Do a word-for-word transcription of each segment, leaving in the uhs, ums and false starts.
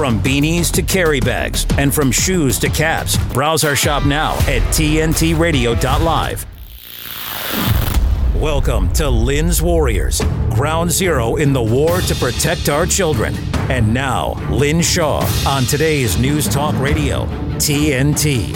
From beanies to carry bags and from shoes to caps, browse our shop now at T N T radio dot live. Welcome to Lynn's Warriors, ground zero in the war to protect our children. And now, Lynn Shaw on today's News Talk Radio, T N T.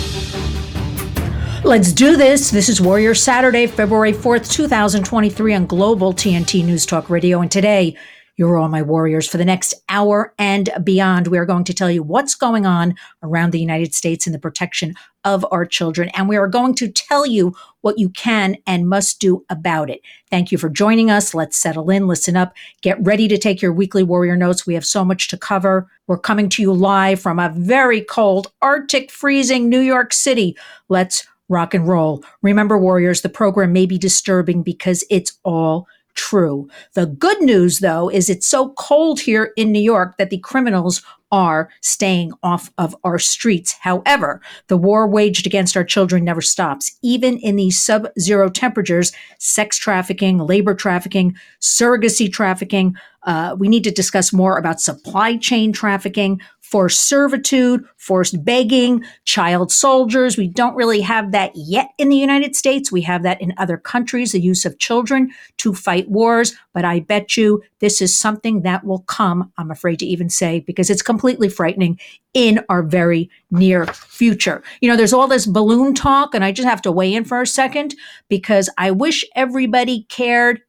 Let's do this. This is Warrior Saturday, February fourth, twenty twenty-three on Global T N T News Talk Radio. And today, you're all my warriors. For the next hour and beyond, we are going to tell you what's going on around the United States in the protection of our children. And we are going to tell you what you can and must do about it. Thank you for joining us. Let's settle in, listen up, get ready to take your weekly Warrior Notes. We have so much to cover. We're coming to you live from a very cold, Arctic freezing New York City. Let's rock and roll. Remember, Warriors, the program may be disturbing because it's all true. The good news, though, is it's so cold here in New York that the criminals are staying off of our streets. However, the war waged against our children never stops. Even in these sub-zero temperatures, sex trafficking, labor trafficking, surrogacy trafficking. Uh, we need to discuss more about supply chain trafficking, forced servitude, forced begging, child soldiers. We don't really have that yet in the United States. We have that in other countries, the use of children to fight wars. But I bet you this is something that will come, I'm afraid to even say, because it's completely frightening, in our very near future. You know, there's all this balloon talk, and I just have to weigh in for a second because I wish everybody cared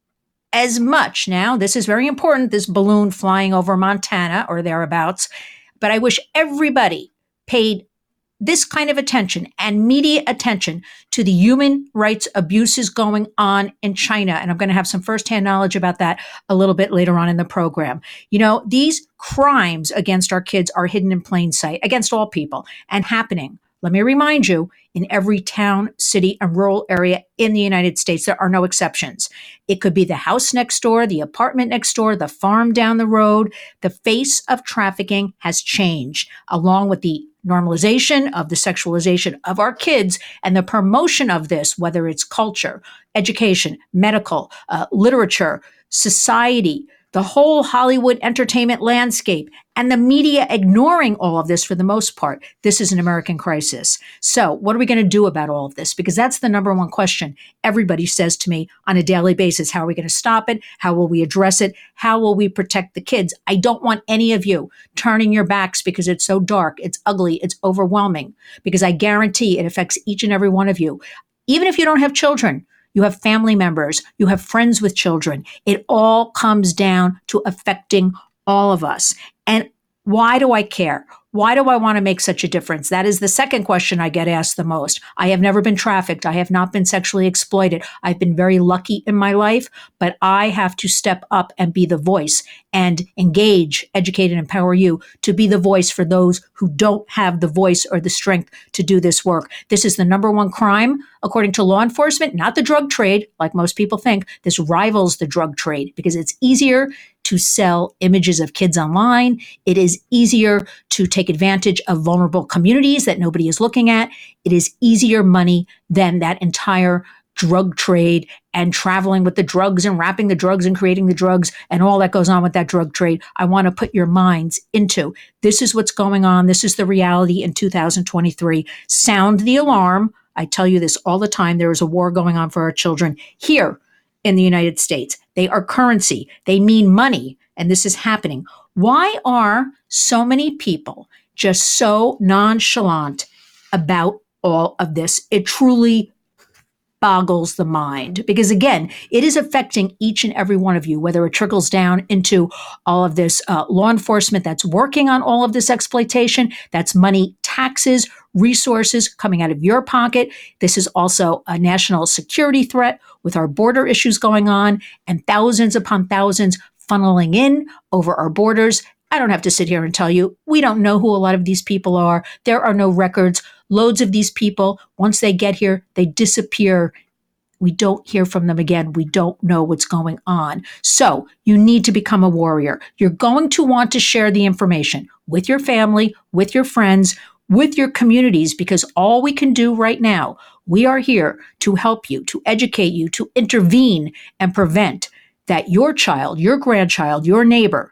as much. Now, this is very important, this balloon flying over Montana or thereabouts, but I wish everybody paid this kind of attention and media attention to the human rights abuses going on in China. And I'm going to have some firsthand knowledge about that a little bit later on in the program. You know, these crimes against our kids are hidden in plain sight against all people and happening. Let me remind you, in every town, city, and rural area in the United States, there are no exceptions. It could be the house next door, the apartment next door, the farm down the road. The face of trafficking has changed, along with the normalization of the sexualization of our kids and the promotion of this, whether it's culture, education, medical, uh, literature, society, the whole Hollywood entertainment landscape, and the media ignoring all of this for the most part. This is an American crisis. So what are we going to do about all of this? Because that's the number one question everybody says to me on a daily basis. How are we going to stop it? How will we address it? How will we protect the kids? I don't want any of you turning your backs because it's so dark, it's ugly, it's overwhelming, because I guarantee it affects each and every one of you. Even if you don't have children, you have family members, you have friends with children. It all comes down to affecting all of us. And why do I care? Why do I want to make such a difference? That is the second question I get asked the most. I have never been trafficked. I have not been sexually exploited. I've been very lucky in my life, but I have to step up and be the voice and engage, educate, and empower you to be the voice for those who don't have the voice or the strength to do this work. This is the number one crime, according to law enforcement, not the drug trade, like most people think. This rivals the drug trade because it's easier to sell images of kids online. It is easier to take advantage of vulnerable communities that nobody is looking at. It is easier money than that entire drug trade and traveling with the drugs and wrapping the drugs and creating the drugs and all that goes on with that drug trade. I want to put your minds into this is what's going on. This is the reality in two thousand twenty-three. Sound the alarm. I tell you this all the time. There is a war going on for our children here in the United States. They are currency. They mean money. And this is happening. Why are so many people just so nonchalant about all of this? It truly boggles the mind because, again, it is affecting each and every one of you, whether it trickles down into all of this uh, law enforcement that's working on all of this exploitation. That's money, taxes, resources coming out of your pocket. This is also a national security threat with our border issues going on and thousands upon thousands funneling in over our borders. I don't have to sit here and tell you, we don't know who a lot of these people are. There are no records. Loads of these people, once they get here, they disappear. We don't hear from them again. We don't know what's going on. So you need to become a warrior. You're going to want to share the information with your family, with your friends, with your communities, because all we can do right now, we are here to help you, to educate you, to intervene and prevent that your child, your grandchild, your neighbor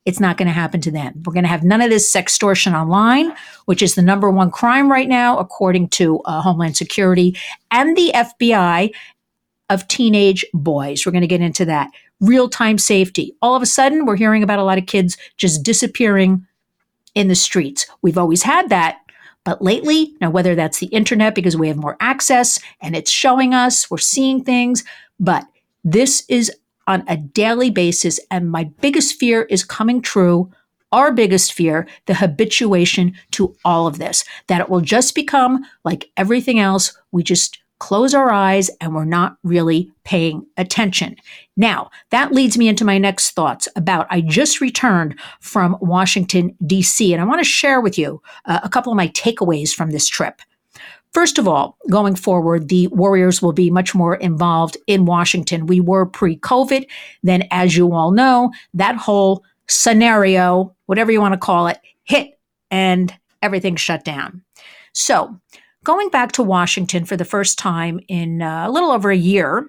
it's not going to happen to them. We're going to have none of this sextortion online, which is the number one crime right now, according to uh, Homeland Security and the F B I, of teenage boys. We're going to get into that. Real-time safety. All of a sudden, we're hearing about a lot of kids just disappearing in the streets. We've always had that, but lately, now whether that's the internet because we have more access and it's showing us, we're seeing things, but this is on a daily basis, and my biggest fear is coming true. Our biggest fear, the habituation to all of this, that it will just become like everything else. We just close our eyes and we're not really paying attention. Now, that leads me into my next thoughts about, I just returned from Washington, D C, and I want to share with you uh, a couple of my takeaways from this trip. First of all, going forward, the Warriors will be much more involved in Washington. We were pre-COVID. Then, as you all know, that whole scenario, whatever you want to call it, hit and everything shut down. So, going back to Washington for the first time in uh, a little over a year,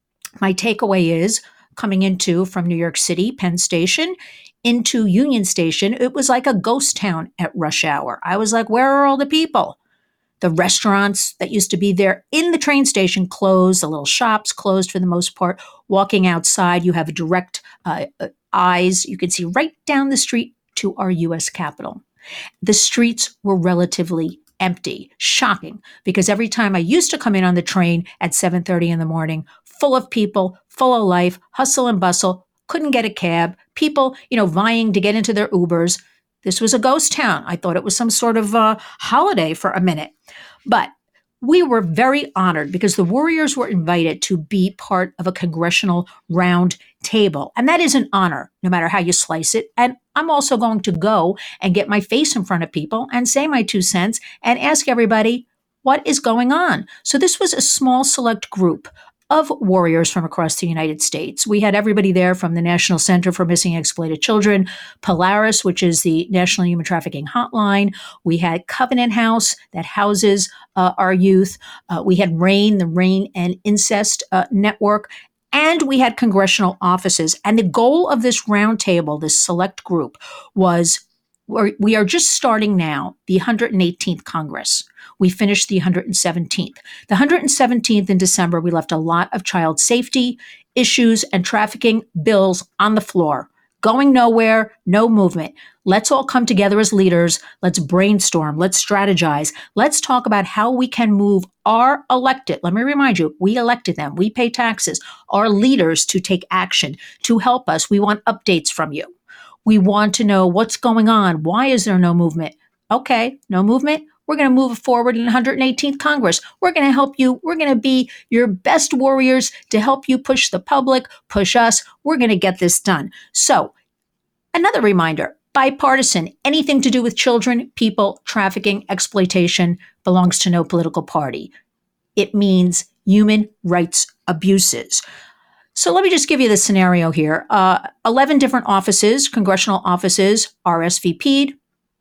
my takeaway is coming into from New York City, Penn Station, into Union Station, it was like a ghost town at rush hour. I was like, where are all the people? The restaurants that used to be there in the train station closed, the little shops closed for the most part. Walking outside, you have a direct uh, eyes. You can see right down the street to our U S Capitol. The streets were relatively empty. Shocking, because every time I used to come in on the train at seven thirty in the morning, full of people, full of life, hustle and bustle, couldn't get a cab, people, you know, vying to get into their Ubers. This was a ghost town. I thought it was some sort of uh, holiday for a minute. But we were very honored because the Warriors were invited to be part of a congressional round table. And that is an honor, no matter how you slice it. And I'm also going to go and get my face in front of people and say my two cents and ask everybody what is going on. So this was a small select group of warriors from across the United States. We had everybody there from the National Center for Missing and Exploited Children, Polaris, which is the National Human Trafficking Hotline. We had Covenant House that houses uh, our youth. Uh, we had RAIN, the Rain and Incest uh, Network. And we had congressional offices. And the goal of this roundtable, this select group, was we are just starting now the one hundred eighteenth Congress. We finished the one hundred seventeenth. The one hundred seventeenth in December, we left a lot of child safety issues and trafficking bills on the floor, going nowhere, no movement. Let's all come together as leaders. Let's brainstorm. Let's strategize. Let's talk about how we can move our elected, let me remind you, we elected them. We pay taxes, our leaders to take action, to help us. We want updates from you. We want to know what's going on. Why is there no movement? Okay, no movement. We're going to move forward in the one hundred eighteenth Congress. We're going to help you. We're going to be your best warriors to help you push the public, push us. We're going to get this done. So, another reminder, bipartisan, anything to do with children, people, trafficking, exploitation belongs to no political party. It means human rights abuses. So let me just give you the scenario here. Uh, eleven different offices, congressional offices, R S V P'd.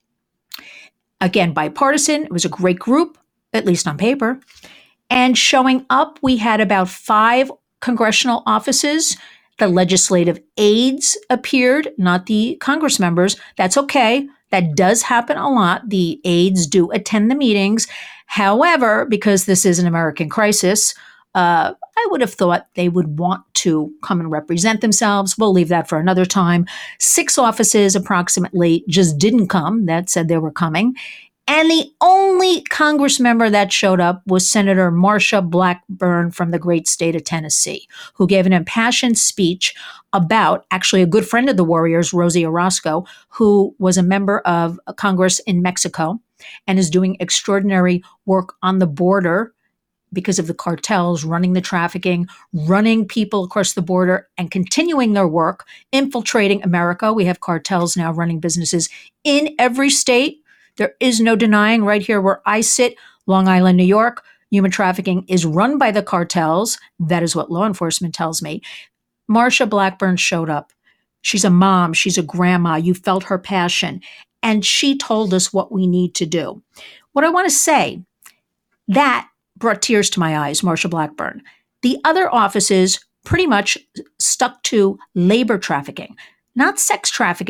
Again, bipartisan. It was a great group, at least on paper. And showing up, we had about five congressional offices. The legislative aides appeared, not the Congress members. That's okay. That does happen a lot. The aides do attend the meetings. However, because this is an American crisis, uh, I would have thought they would want to come and represent themselves. We'll leave that for another time. Six offices approximately just didn't come. That said they were coming. And the only Congress member that showed up was Senator Marsha Blackburn from the great state of Tennessee, who gave an impassioned speech about actually a good friend of the Warriors, Rosie Orozco, who was a member of Congress in Mexico and is doing extraordinary work on the border because of the cartels running the trafficking, running people across the border and continuing their work, infiltrating America. We have cartels now running businesses in every state. There is no denying right here where I sit, Long Island, New York, human trafficking is run by the cartels. That is what law enforcement tells me. Marsha Blackburn showed up. She's a mom. She's a grandma. You felt her passion. And she told us what we need to do. What I want to say, that brought tears to my eyes, Marsha Blackburn. The other offices pretty much stuck to labor trafficking, not sex trafficking,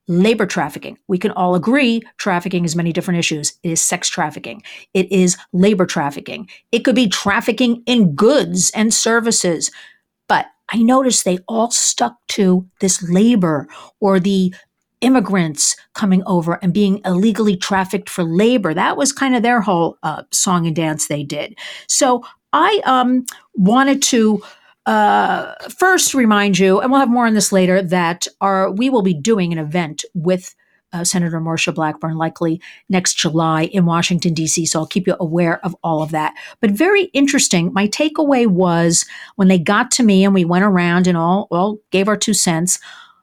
labor trafficking. We can all agree trafficking is many different issues. It is sex trafficking. It is labor trafficking. It could be trafficking in goods and services. But I noticed they all stuck to this labor or the immigrants coming over and being illegally trafficked for labor. That was kind of their whole uh, song and dance they did. So I um, wanted to uh, first remind you, and we'll have more on this later, that our, we will be doing an event with uh, Senator Marsha Blackburn likely next July in Washington, D C. So I'll keep you aware of all of that. But very interesting, my takeaway was when they got to me and we went around and all, all gave our two cents,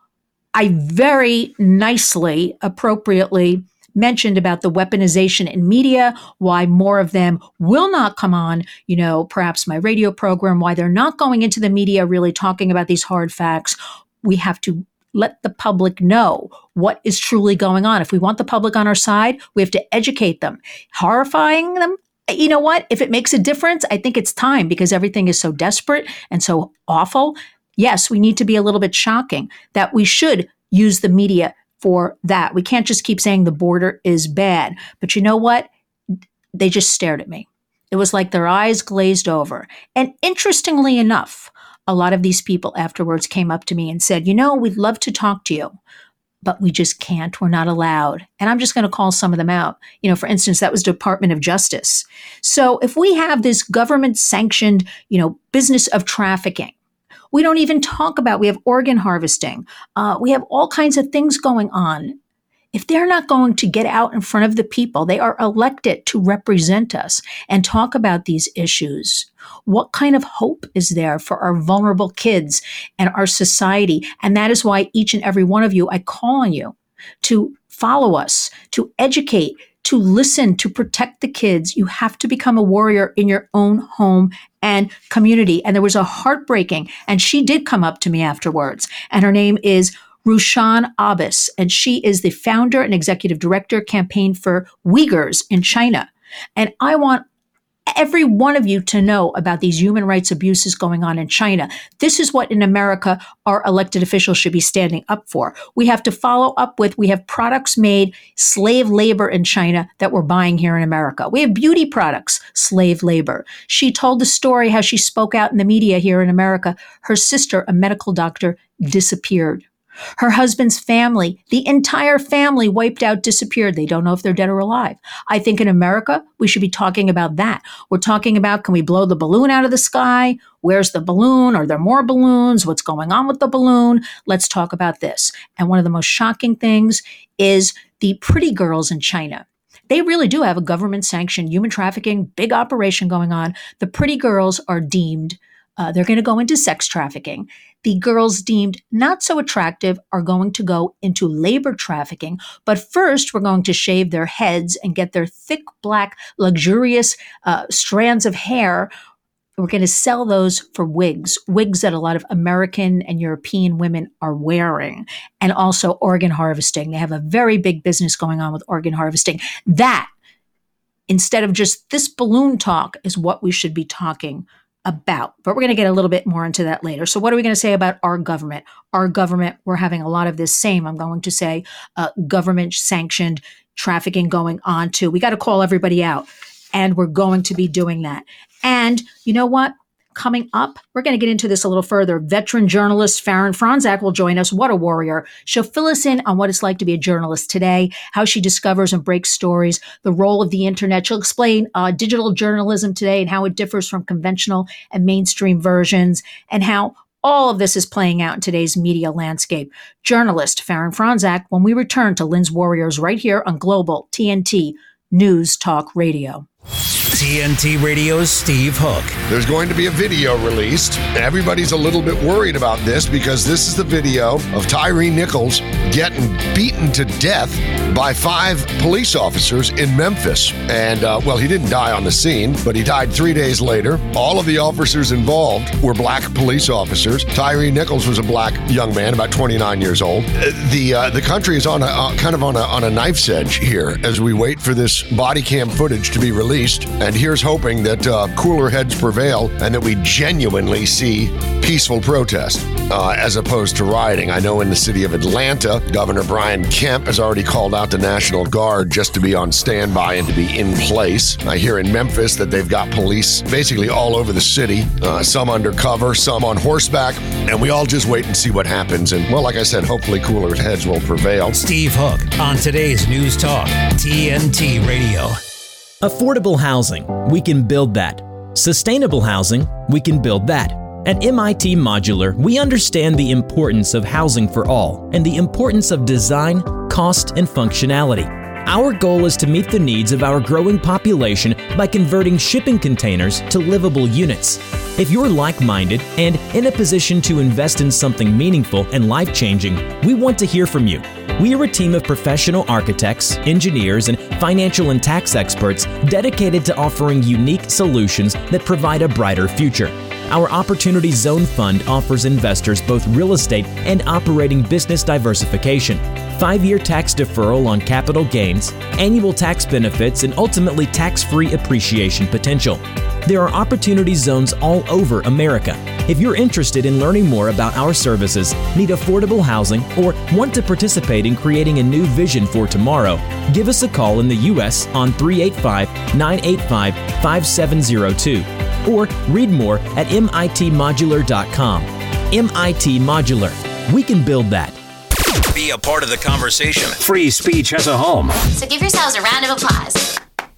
I very nicely, appropriately mentioned about the weaponization in media, why more of them will not come on, you know, perhaps my radio program, why they're not going into the media really talking about these hard facts. We have to let the public know what is truly going on. If we want the public on our side, we have to educate them. Horrifying them? You know what? If it makes a difference, I think it's time because everything is so desperate and so awful. Yes, we need to be a little bit shocking that we should use the media for that. We can't just keep saying the border is bad. But you know what? They just stared at me. It was like their eyes glazed over. And interestingly enough, a lot of these people afterwards came up to me and said, you know, we'd love to talk to you, but we just can't. We're not allowed. And I'm just going to call some of them out. You know, for instance, that was Department of Justice. So if we have this government sanctioned, you know, business of trafficking, we don't even talk about, we have organ harvesting. Uh, we have all kinds of things going on. If they're not going to get out in front of the people, they are elected to represent us and talk about these issues. What kind of hope is there for our vulnerable kids and our society? And that is why each and every one of you, I call on you to follow us, to educate, to listen, to protect the kids. You have to become a warrior in your own home and community. And there was a heartbreaking, and she did come up to me afterwards, and her name is Rushan Abbas, and she is the founder and executive director campaign for Uyghurs in China. And I want every one of you to know about these human rights abuses going on in China. This is what in America our elected officials should be standing up for. We have to follow up with, we have products made slave labor in China that we're buying here in America. We have beauty products, slave labor. She told the story how she spoke out in the media here in America. Her sister, a medical doctor, disappeared. Her husband's family, the entire family wiped out, disappeared. They don't know if they're dead or alive. I think in America, we should be talking about that. We're talking about, can we blow the balloon out of the sky? Where's the balloon? Are there more balloons? What's going on with the balloon? Let's talk about this. And one of the most shocking things is the pretty girls in China. They really do have a government-sanctioned human trafficking, big operation going on. The pretty girls are deemed Uh, they're going to go into sex trafficking. The girls deemed not so attractive are going to go into labor trafficking. But first, we're going to shave their heads and get their thick, black, luxurious uh, strands of hair. We're going to sell those for wigs, wigs that a lot of American and European women are wearing, and also organ harvesting. They have a very big business going on with organ harvesting. That, instead of just this balloon talk, is what we should be talking about. But we're going to get a little bit more into that later. So what are we going to say about our government? Our government, we're having a lot of this same, I'm going to say, uh, government-sanctioned trafficking going on too. We got to call everybody out, and we're going to be doing that. And you know what? Coming up, we're going to get into this a little further. Veteran journalist Farron Franczak will join us. What a warrior. She'll fill us in on what it's like to be a journalist today, how she discovers and breaks stories, the role of the internet. She'll explain uh, digital journalism today and how it differs from conventional and mainstream versions, and how all of this is playing out in today's media landscape. Journalist Farron Franczak, when we return to Lynn's Warriors right here on Global T N T News Talk Radio. T N T Radio's Steve Hook. There's going to be a video released. Everybody's a little bit worried about this because this is the video of Tyre Nichols getting beaten to death by five police officers in Memphis. And, uh, well, he didn't die on the scene, but he died three days later. All of the officers involved were black police officers. Tyre Nichols was a black young man, about twenty-nine years old. Uh, the uh, the country is on a uh, kind of on a on a knife's edge here as we wait for this body cam footage to be released. And And here's hoping that uh, cooler heads prevail and that we genuinely see peaceful protest uh, as opposed to rioting. I know in the city of Atlanta, Governor Brian Kemp has already called out the National Guard just to be on standby and to be in place. I hear in Memphis that they've got police basically all over the city, uh, some undercover, some on horseback, and we all just wait and see what happens. And, well, like I said, hopefully cooler heads will prevail. Steve Hook on today's News Talk, T N T Radio. Affordable housing, we can build that. Sustainable housing, we can build that. At M I T Modular, we understand the importance of housing for all and the importance of design, cost, and functionality. Our goal is to meet the needs of our growing population by converting shipping containers to livable units. If you're like-minded and in a position to invest in something meaningful and life-changing, we want to hear from you. We are a team of professional architects, engineers, and financial and tax experts dedicated to offering unique solutions that provide a brighter future. Our Opportunity Zone Fund offers investors both real estate and operating business diversification, five-year tax deferral on capital gains, annual tax benefits, and ultimately tax-free appreciation potential. There are opportunity zones all over America. If you're interested in learning more about our services, need affordable housing, or want to participate in creating a new vision for tomorrow, give us a call in the U S on three eight five, nine eight five, five seven zero two or read more at M I T modular dot com. M I T Modular. We can build that. Be a part of the conversation. Free speech has a home. So give yourselves a round of applause.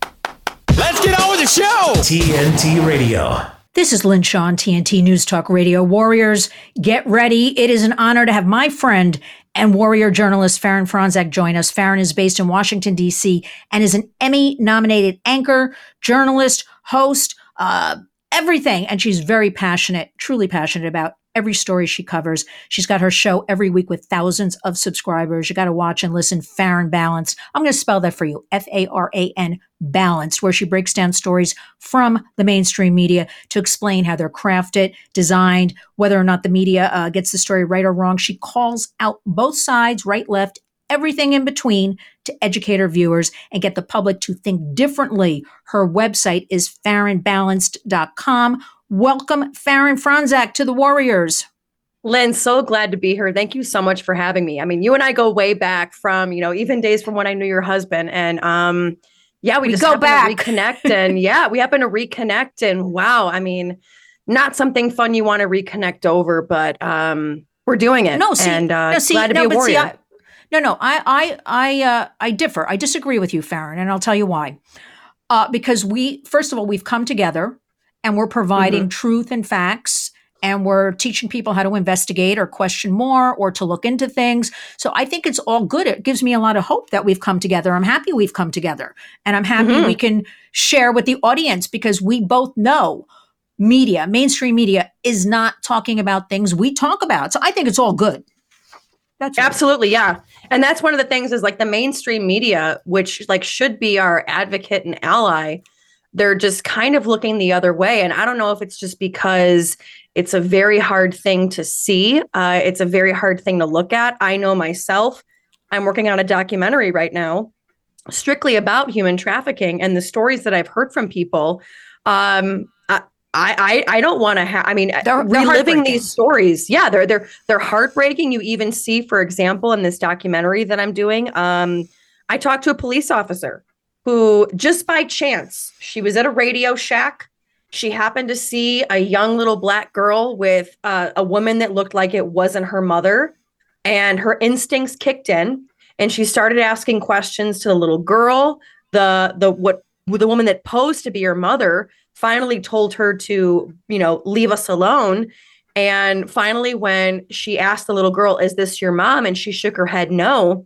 Let's get on with the show! T N T Radio. This is Lynn Shaw on T N T News Talk Radio. Warriors, get ready. It is an honor to have my friend and Warrior journalist Farron Franczak join us. Farron is based in Washington, D C and is an Emmy-nominated anchor, journalist, host, uh, everything. And she's very passionate, truly passionate about every story she covers. She's got her show every week with thousands of subscribers. You got to watch and listen. Farron Balanced. I'm going to spell that for you. F A R A N Balanced, where she breaks down stories from the mainstream media to explain how they're crafted, designed, whether or not the media uh, gets the story right or wrong. She calls out both sides, right, left, everything in between, to educate her viewers and get the public to think differently. Her website is farron balanced dot com. Welcome, Farron Franczak, to the Warriors. Lynn, so glad to be here. Thank you so much for having me. I mean, you and I go way back from, you know, even days from when I knew your husband. And um, yeah, we, we just go back. to reconnect. And yeah, we happen to reconnect. And wow, I mean, not something fun you want to reconnect over, but um, we're doing it. No, see, and uh, no, see, glad to no, be a warrior. See, I, no, no, I, I, I, uh, I differ. I disagree with you, Farron, and I'll tell you why. Uh, because we, first of all, we've come together. And we're providing mm-hmm. truth and facts, and we're teaching people how to investigate or question more or to look into things. So I think it's all good. It gives me a lot of hope that we've come together. I'm happy we've come together. And I'm happy mm-hmm. we can share with the audience, because we both know media, mainstream media, is not talking about things we talk about. So I think it's all good. That's Absolutely, right. yeah. And that's one of the things is like the mainstream media, which like should be our advocate and ally, they're just kind of looking the other way. And I don't know if it's just because it's a very hard thing to see. Uh, it's a very hard thing to look at. I know myself, I'm working on a documentary right now, strictly about human trafficking, and the stories that I've heard from people. Um, I, I, I don't want to have, I mean, they're, they're reliving these stories. Yeah, they're, they're, they're heartbreaking. You even see, for example, in this documentary that I'm doing, um, I talked to a police officer who just by chance, she was at a Radio Shack. She happened to see a young little black girl with uh, a woman that looked like it wasn't her mother. And her instincts kicked in, and she started asking questions to the little girl. The the what the woman that posed to be her mother finally told her to, you know, leave us alone. And finally, when she asked the little girl, "Is this your mom?" and she shook her head no,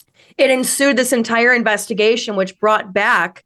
it ensued this entire investigation, which brought back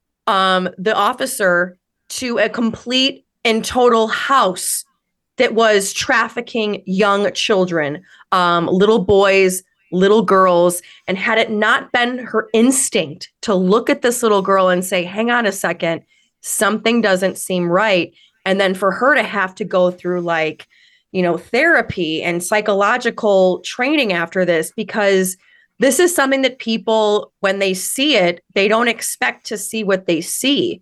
um, the officer to a complete and total house that was trafficking young children, um, little boys, little girls. And had it not been her instinct to look at this little girl and say, hang on a second, something doesn't seem right. And then for her to have to go through like, you know, therapy and psychological training after this, because this is something that people, when they see it, they don't expect to see what they see.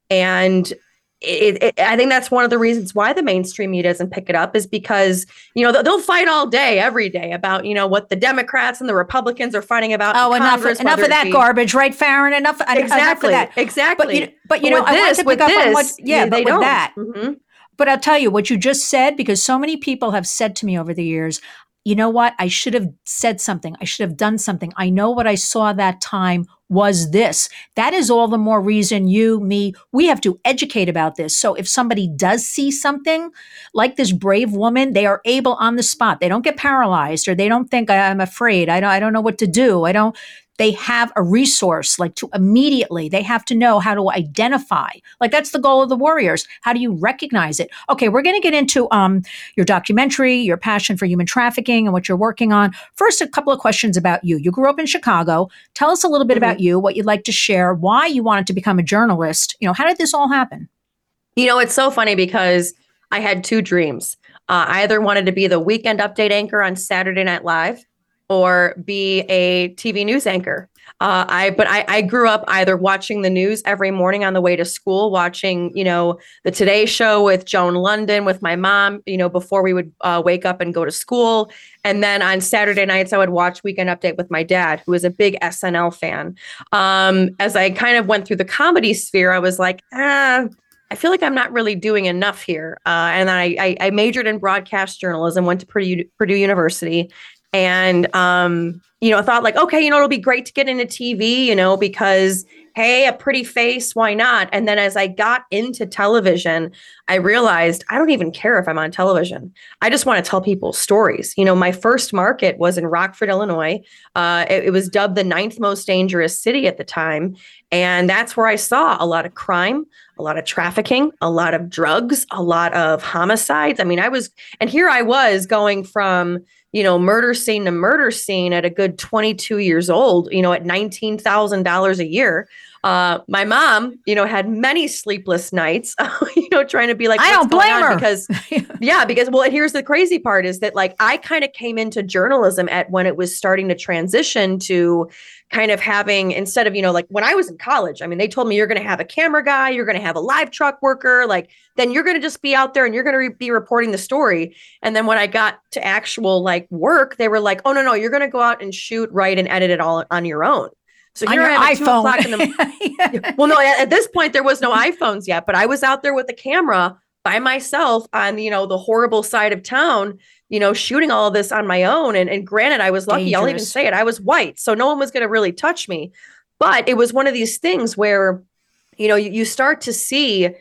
And it, it, I think that's one of the reasons why the mainstream media doesn't pick it up, is because, you know, they'll fight all day, every day about, you know, what the Democrats and the Republicans are fighting about. Oh, enough, Congress, enough of that be, garbage, right, Farron? Enough, exactly, enough of that. Exactly. But you, but, you but know, I this, want to pick up this, on what, yeah, they, but they with don't. that. Mm-hmm. But I'll tell you what you just said, because so many people have said to me over the years, you know what? I should have said something. I should have done something. I know what I saw that time was this. That is all the more reason you, me, we have to educate about this. So if somebody does see something like this brave woman, they are able on the spot. They don't get paralyzed, or they don't think, I'm afraid. I don't, I don't know what to do. I don't. They have a resource, like to immediately, they have to know how to identify. Like that's the goal of the Warriors. How do you recognize it? Okay, we're going to get into um, your documentary, your passion for human trafficking and what you're working on. First, a couple of questions about you. You grew up in Chicago. Tell us a little bit mm-hmm. about you, what you'd like to share, why you wanted to become a journalist. You know, how did this all happen? You know, it's so funny because I had two dreams. Uh, I either wanted to be the weekend update anchor on Saturday Night Live, or be a T V news anchor. Uh, I but I, I grew up either watching the news every morning on the way to school, watching, you know, the Today Show with Joan London with my mom, you know, before we would uh, wake up and go to school. And then on Saturday nights, I would watch Weekend Update with my dad, who was a big S N L fan. Um, as I kind of went through the comedy sphere, I was like, ah, I feel like I'm not really doing enough here. Uh, and then I, I, I majored in broadcast journalism, went to Purdue, Purdue University. And, um, you know, I thought like, okay, you know, it'll be great to get into T V, you know, because, hey, a pretty face, why not? And then as I got into television, I realized I don't even care if I'm on television. I just want to tell people stories. You know, my first market was in Rockford, Illinois. Uh, it, it was dubbed the ninth most dangerous city at the time. And that's where I saw a lot of crime, a lot of trafficking, a lot of drugs, a lot of homicides. I mean, I was, and here I was going from, you know, murder scene to murder scene at a good twenty-two years old, you know, at nineteen thousand dollars a year. Uh, my mom, you know, had many sleepless nights, you know, trying to be like, I don't blame her. Because, yeah, because, well, here's the crazy part is that like, I kind of came into journalism at when it was starting to transition to kind of having, instead of, you know, like when I was in college, I mean, they told me you're going to have a camera guy, you're going to have a live truck worker, like, then you're going to just be out there and you're going to re- be reporting the story. And then when I got to actual like work, they were like, oh, no, no, you're going to go out and shoot, write and edit it all on your own. So here I am at two o'clock in the yeah. Well, no, at, at this point, there was no iPhones yet, but I was out there with the camera by myself on, you know, the horrible side of town, you know, shooting all of this on my own. And, and granted, I was lucky. Dangerous. I'll even say it. I was white, so no one was going to really touch me. But it was one of these things where, you know, you, you start to see,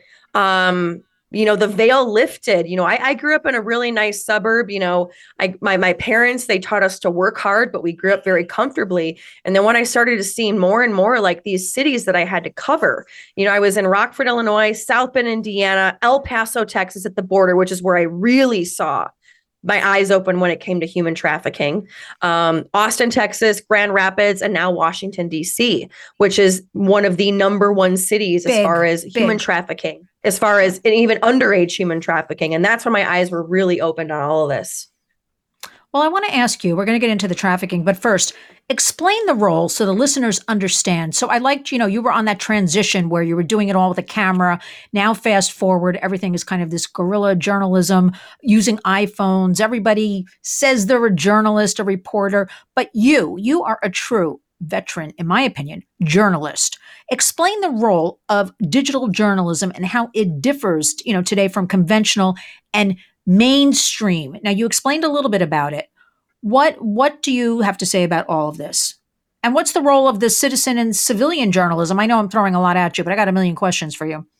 um, you know, the veil lifted. You know, I, I grew up in a really nice suburb. You know, I my my parents, they taught us to work hard, but we grew up very comfortably. And then when I started to see more and more like these cities that I had to cover, you know, I was in Rockford, Illinois, South Bend, Indiana, El Paso, Texas at the border, which is where I really saw my eyes open when it came to human trafficking. Um, Austin, Texas, Grand Rapids, and now Washington, D C, which is one of the number one cities big, as far as big. human trafficking, as far as even underage human trafficking. And that's when my eyes were really opened on all of this. Well, I want to ask you, we're going to get into the trafficking, but first, explain the role so the listeners understand. So I liked, you know, you were on that transition where you were doing it all with a camera. Now, fast forward, everything is kind of this guerrilla journalism using iPhones. Everybody says they're a journalist, a reporter, but you, you are a true veteran, in my opinion, journalist. Explain the role of digital journalism and how it differs, you know, today from conventional and mainstream. Now, you explained a little bit about it. What what do you have to say about all of this? And what's the role of the citizen and civilian journalism? I know I'm throwing a lot at you, but I got a million questions for you.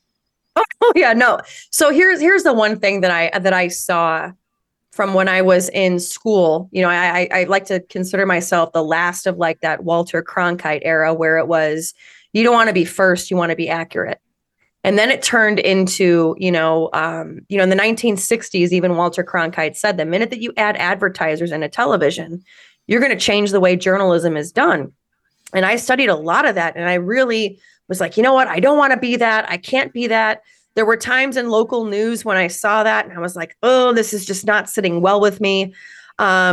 Oh yeah, no. So here's here's the one thing that I that I saw from when I was in school. You know, I I, I like to consider myself the last of like that Walter Cronkite era where it was you don't want to be first, you want to be accurate. And then it turned into, you know, um, you know, in the nineteen sixties, even Walter Cronkite said the minute that you add advertisers into television, you're going to change the way journalism is done. And I studied a lot of that. And I really was like, you know what? I don't want to be that. I can't be that. There were times in local news when I saw that and I was like, oh, this is just not sitting well with me. Um,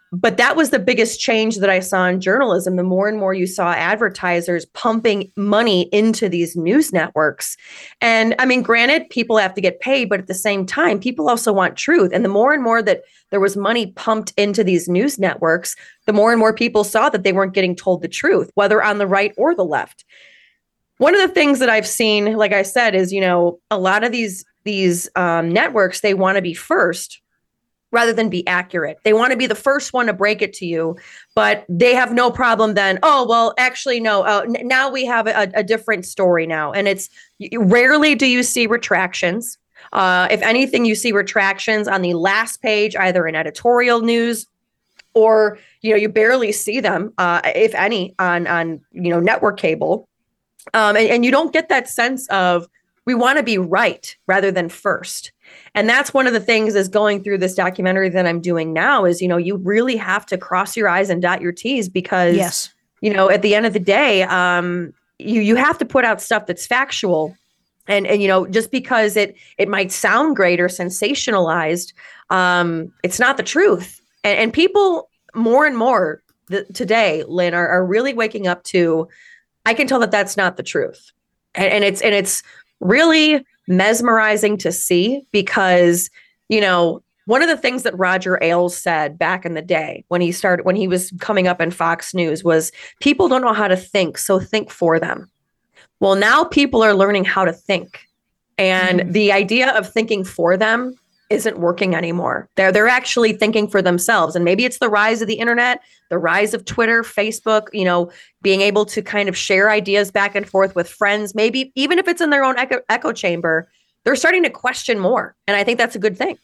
but that was the biggest change that I saw in journalism. The more and more you saw advertisers pumping money into these news networks. And I mean, granted, people have to get paid, but at the same time, people also want truth. And the more and more that there was money pumped into these news networks, the more and more people saw that they weren't getting told the truth, whether on the right or the left. One of the things that I've seen, like I said, is, you know, a lot of these, these um, networks, they want to be first rather than be accurate. They want to be the first one to break it to you, but they have no problem then, oh, well, actually, no, uh, n- now we have a, a different story now. And it's rarely do you see retractions. Uh, if anything, you see retractions on the last page, either in editorial news or, you know, you barely see them, uh, if any, on, on, you know, network cable. Um, and, and you don't get that sense of we want to be right rather than first. And that's one of the things is going through this documentary that I'm doing now is, you know, you really have to cross your I's and dot your T's because, yes. you know, at the end of the day, um, you you have to put out stuff that's factual. And, and you know, just because it it might sound great or sensationalized, um, it's not the truth. And, and people more and more th- today, Lynn, are, are really waking up to, I can tell that that's not the truth. And, and it's and it's really mesmerizing to see because, you know, one of the things that Roger Ailes said back in the day when he started, when he was coming up in Fox News was people don't know how to think, so think for them. Well, now people are learning how to think. And mm-hmm. the idea of thinking for them isn't working anymore. They're they're actually thinking for themselves. And maybe it's the rise of the internet, the rise of Twitter, Facebook, you know, being able to kind of share ideas back and forth with friends, maybe even if it's in their own echo, echo chamber, they're starting to question more. And I think that's a good thing.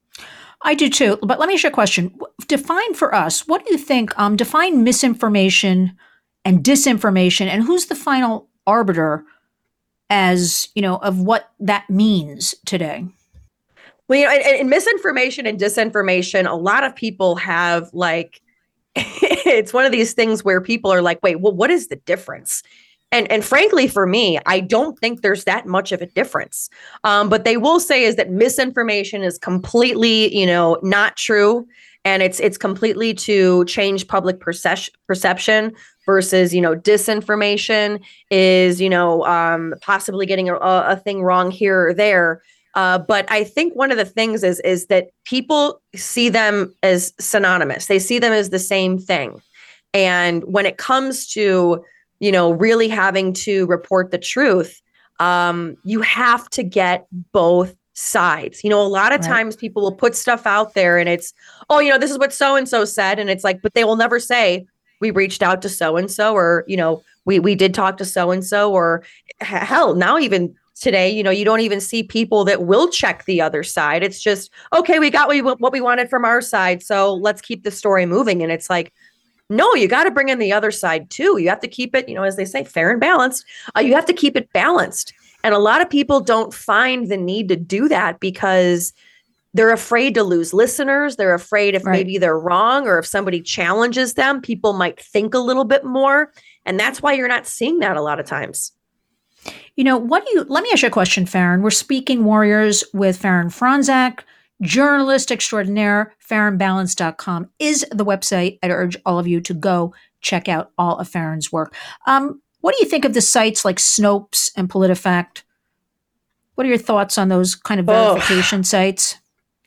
I do too. But let me ask you a question. Define for us, what do you think, um, define misinformation and disinformation, and who's the final arbiter as, you know, of what that means today? Well, you know, in, in misinformation and disinformation, a lot of people have like, it's one of these things where people are like, wait, well, what is the difference? And and frankly, for me, I don't think there's that much of a difference. Um, but they will say is that misinformation is completely, you know, not true. And it's it's completely to change public perce- perception versus, you know, disinformation is, you know, um, possibly getting a, a thing wrong here or there. Uh, but I think one of the things is is that people see them as synonymous. They see them as the same thing. And when it comes to, you know, really having to report the truth, um, you have to get both sides. You know, a lot of right. times people will put stuff out there and it's, oh, you know, this is what so-and-so said. And it's like, but they will never say, we reached out to so-and-so, or, you know, we we did talk to so-and-so, or hell, now even today, you know, you don't even see people that will check the other side. It's just, okay, we got what we wanted from our side, so let's keep the story moving. And it's like, no, you got to bring in the other side too. You have to keep it, you know, as they say, fair and balanced. Uh, you have to keep it balanced. And a lot of people don't find the need to do that because they're afraid to lose listeners. They're afraid if right. maybe they're wrong or if somebody challenges them, people might think a little bit more. And that's why you're not seeing that a lot of times. You know, what do you, let me ask you a question, Farron. We're speaking Warriors with Farron Franczak, journalist extraordinaire. Farron Balance dot com is the website. I'd urge all of you to go check out all of Farron's work. Um, what do you think of the sites like Snopes and PolitiFact? What are your thoughts on those kind of verification oh. sites?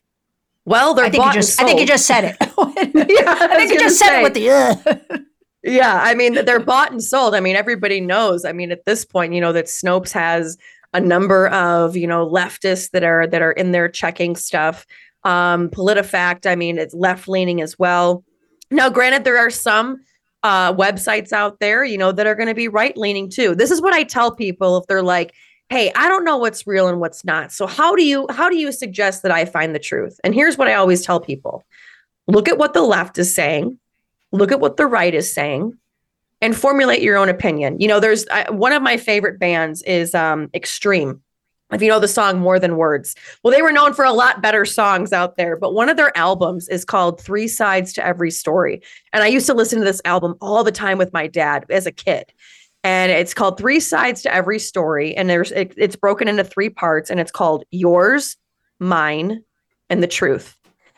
Well, they're I think bought you just, and sold. I think you just said it. yeah, I, I think you just say. said it with the uh. Yeah, I mean, they're bought and sold. I mean, everybody knows. I mean, at this point, you know, that Snopes has a number of, you know, leftists that are that are in there checking stuff. Um, PolitiFact, I mean, it's left leaning as well. Now, granted, there are some uh, websites out there, you know, that are going to be right leaning too. This is what I tell people if they're like, hey, I don't know what's real and what's not. So how do you how do you suggest that I find the truth? And here's what I always tell people. Look at what the left is saying. Look at what the right is saying and formulate your own opinion. You know, there's uh, one of my favorite bands is um, Extreme. If you know the song More Than Words. Well, they were known for a lot better songs out there, but one of their albums is called Three Sides to Every Story. And I used to listen to this album all the time with my dad as a kid. And it's called Three Sides to Every Story. And there's it, it's broken into three parts, and it's called Yours, Mine, and the Truth.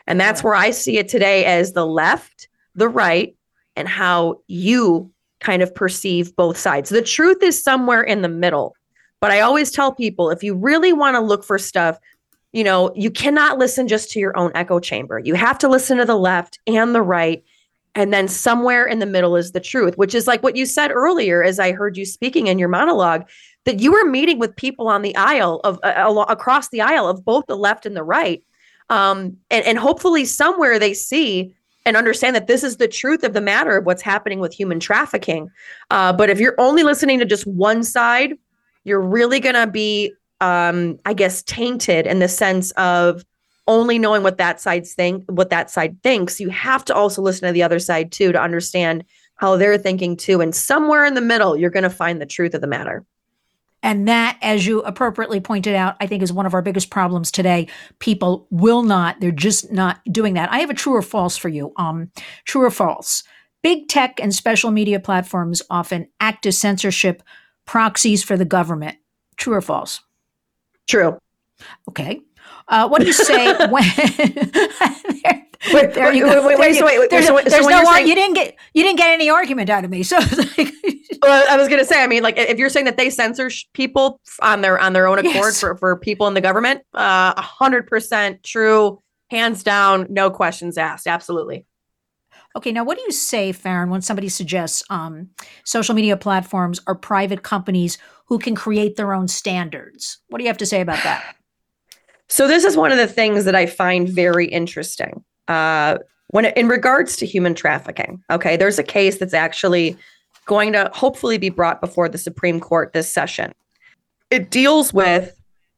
And that's yeah. where I see it today as the left, the right, and how you kind of perceive both sides. The truth is somewhere in the middle. But I always tell people, if you really want to look for stuff, you know, you cannot listen just to your own echo chamber. You have to listen to the left and the right. And then somewhere in the middle is the truth, which is like what you said earlier, as I heard you speaking in your monologue, that you were meeting with people on the aisle of uh, across the aisle of both the left and the right. Um, and, and hopefully somewhere they see and understand that this is the truth of the matter of what's happening with human trafficking. Uh, but if you're only listening to just one side, you're really going to be Um, I guess, tainted in the sense of only knowing what that side's think, what that side thinks. You have to also listen to the other side too, to understand how they're thinking too. And somewhere in the middle, you're going to find the truth of the matter. And that, as you appropriately pointed out, I think is one of our biggest problems today. People will not, they're just not doing that. I have a true or false for you. Um, true or false? Big tech and special media platforms often act as censorship proxies for the government. True or false? True. Okay. Uh, what do you say when? there, wait, there you wait, go. wait, wait, so wait, wait, there's so, there's so no saying, you didn't get you didn't get any argument out of me. So like, well, I was going to say, I mean, like, if you're saying that they censor sh- people on their on their own accord yes. for for people in the government, a hundred percent true, hands down, no questions asked, absolutely. Okay, now what do you say, Farron, when somebody suggests um, social media platforms are private companies who can create their own standards? What do you have to say about that? So this is one of the things that I find very interesting uh, when it, in regards to human trafficking. Okay, there's a case that's actually going to hopefully be brought before the Supreme Court this session. It deals with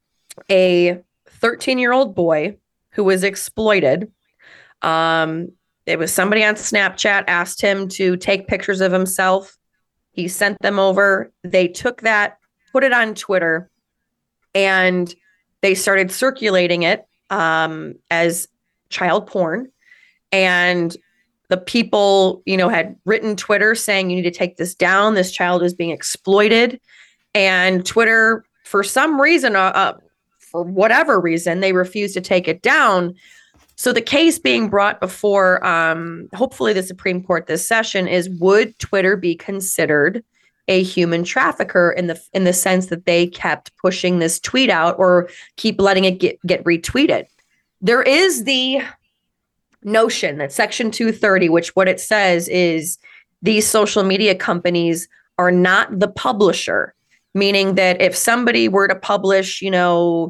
a thirteen-year-old boy who was exploited. Um, It was somebody on Snapchat asked him to take pictures of himself. He sent them over. They took that, put it on Twitter, and they started circulating it um, as child porn. And the people, you know, had written Twitter saying, you need to take this down. This child is being exploited. And Twitter, for some reason, uh, uh, for whatever reason, they refused to take it down. So the case being brought before, um, hopefully the Supreme Court this session is, would Twitter be considered a human trafficker in the in the sense that they kept pushing this tweet out or keep letting it get, get retweeted? There is the notion that Section two thirty, which what it says is these social media companies are not the publisher, meaning that if somebody were to publish, you know,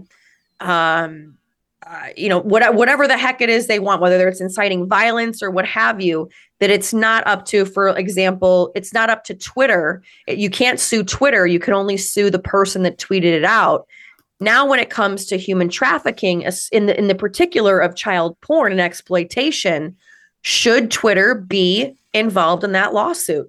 um, Uh, you know, what, whatever the heck it is they want, whether it's inciting violence or what have you, that it's not up to, for example, it's not up to Twitter. You can't sue Twitter. You can only sue the person that tweeted it out. Now, when it comes to human trafficking, in the in the particular of child porn and exploitation, should Twitter be involved in that lawsuit?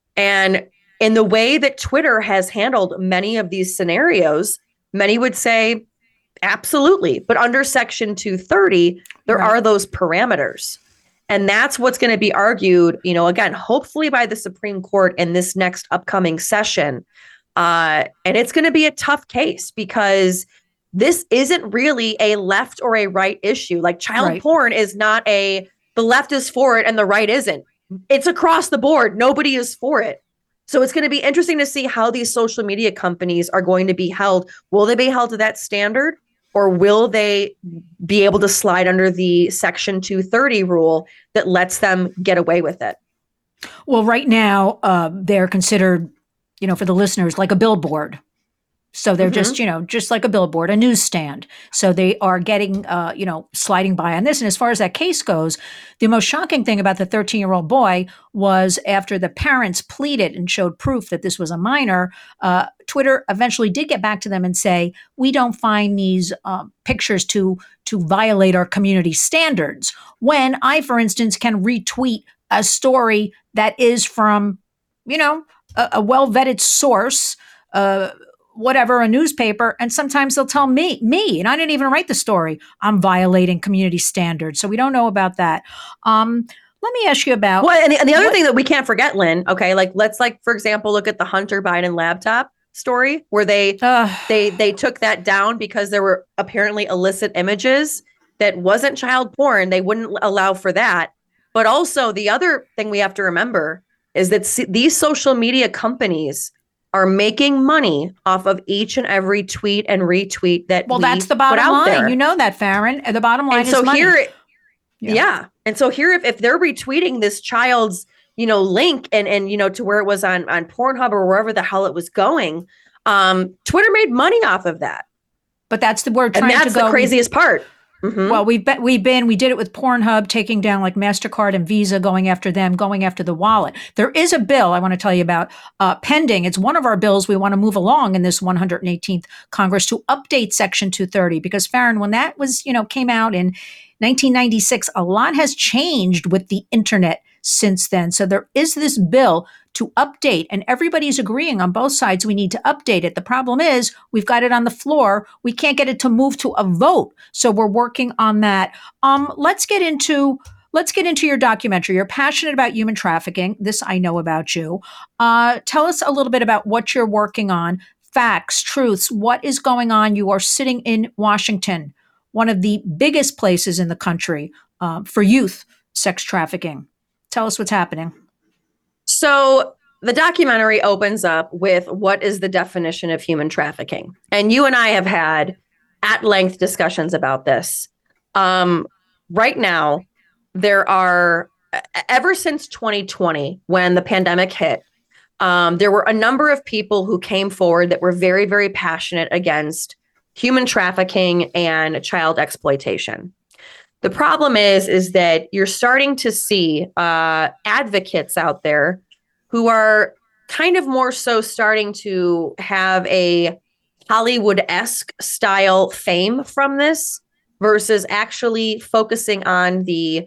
And in the way that Twitter has handled many of these scenarios, many would say, absolutely. But under Section two thirty, there right. are those parameters. And that's what's going to be argued, you know, again, hopefully by the Supreme Court in this next upcoming session. Uh, and it's going to be a tough case because this isn't really a left or a right issue. Like child right. porn is not a, the left is for it and the right isn't. It's across the board. Nobody is for it. So it's going to be interesting to see how these social media companies are going to be held. Will they be held to that standard? Or will they be able to slide under the Section two thirty rule that lets them get away with it? Well, right now, uh, they're considered, you know, for the listeners, like a billboard. So they're mm-hmm. just, you know, just like a billboard, a newsstand. So they are getting, uh, you know, sliding by on this. And as far as that case goes, the most shocking thing about the thirteen-year-old boy was after the parents pleaded and showed proof that this was a minor, uh, Twitter eventually did get back to them and say, we don't find these uh, pictures to to violate our community standards. When I, for instance, can retweet a story that is from, you know, a, a well-vetted source, uh, whatever, a newspaper, and sometimes they'll tell me, me, and I didn't even write the story, I'm violating community standards. So we don't know about that. Um, let me ask you about- Well, and the, and the other what, thing that we can't forget, Lynn, okay, like let's like, for example, look at the Hunter Biden laptop story where they uh, they they took that down because there were apparently illicit images. that wasn't child porn. They wouldn't allow for that. But also the other thing we have to remember is that c- these social media companies are making money off of each and every tweet and retweet that Well, we that's the put bottom out line. there. You know that, Farron. The bottom line And is so money. here, Yeah. yeah. And so here, if, if they're retweeting this child's, you know, link and, and, you know, to where it was on, on Pornhub or wherever the hell it was going, um, Twitter made money off of that. But that's the word And trying that's to go. the craziest part. Mm-hmm. Well, we've been, we've been, we did it with Pornhub, taking down like MasterCard and Visa, going after them, going after the wallet. There is a bill I want to tell you about uh, pending. It's one of our bills we want to move along in this one hundred eighteenth Congress to update Section two thirty. Because Farron, when that was, you know, came out in nineteen ninety-six, a lot has changed with the internet since then. So there is this bill to update, and everybody's agreeing on both sides we need to update it. The problem is we've got it on the floor. We can't get it to move to a vote. So we're working on that. Um, let's get into let's get into your documentary. You're passionate about human trafficking. This I know about you. Uh, tell us a little bit about what you're working on. Facts, truths, what is going on? You are sitting in Washington, one of the biggest places in the country uh, for youth sex trafficking. Tell us what's happening. So the documentary opens up with what is the definition of human trafficking? And you and I have had at length discussions about this. Um, right now, there are, ever since twenty twenty, when the pandemic hit, um, there were a number of people who came forward that were very, very passionate against human trafficking and child exploitation. The problem is, is that you're starting to see uh, advocates out there who are kind of more so starting to have a Hollywood-esque style fame from this versus actually focusing on the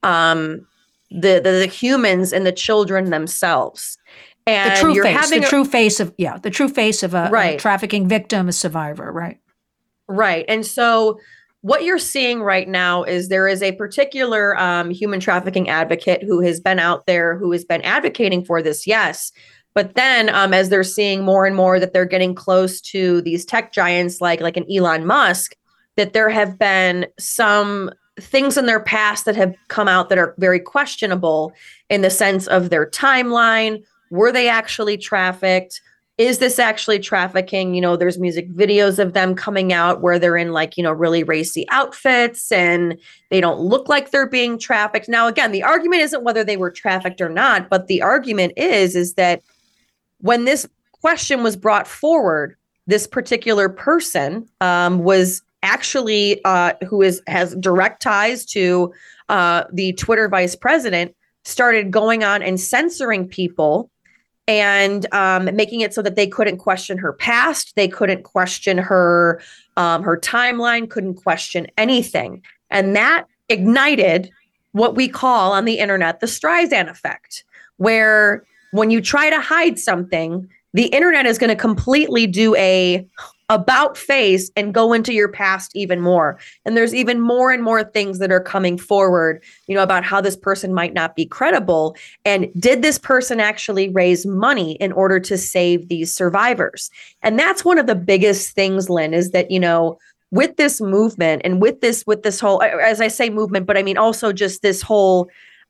um, the, the the humans and the children themselves. And The true you're face, having the a- true face of, yeah, the true face of a, Right. a trafficking victim, a survivor, right? Right. And so what you're seeing right now is there is a particular um, human trafficking advocate who has been out there, who has been advocating for this, yes. But then um, as they're seeing more and more that they're getting close to these tech giants like, like an Elon Musk, that there have been some things in their past that have come out that are very questionable in the sense of their timeline. Were they actually trafficked? Is this actually trafficking? You know, there's music videos of them coming out where they're in like, you know, really racy outfits and they don't look like they're being trafficked. Now, again, the argument isn't whether they were trafficked or not, but the argument is, is that when this question was brought forward, this particular person um, was actually uh, who is has direct ties to uh, the Twitter vice president, started going on and censoring people and um, making it so that they couldn't question her past. They couldn't question her, um, her timeline, couldn't question anything. And that ignited what we call on the internet the Streisand effect, where when you try to hide something, the internet is going to completely do a about face and go into your past even more. And there's even more and more things that are coming forward, you know, about how this person might not be credible. And did this person actually raise money in order to save these survivors? And that's one of the biggest things, Lynn, is that, you know, with this movement and with this, with this whole, as I say movement, but I mean also just this whole,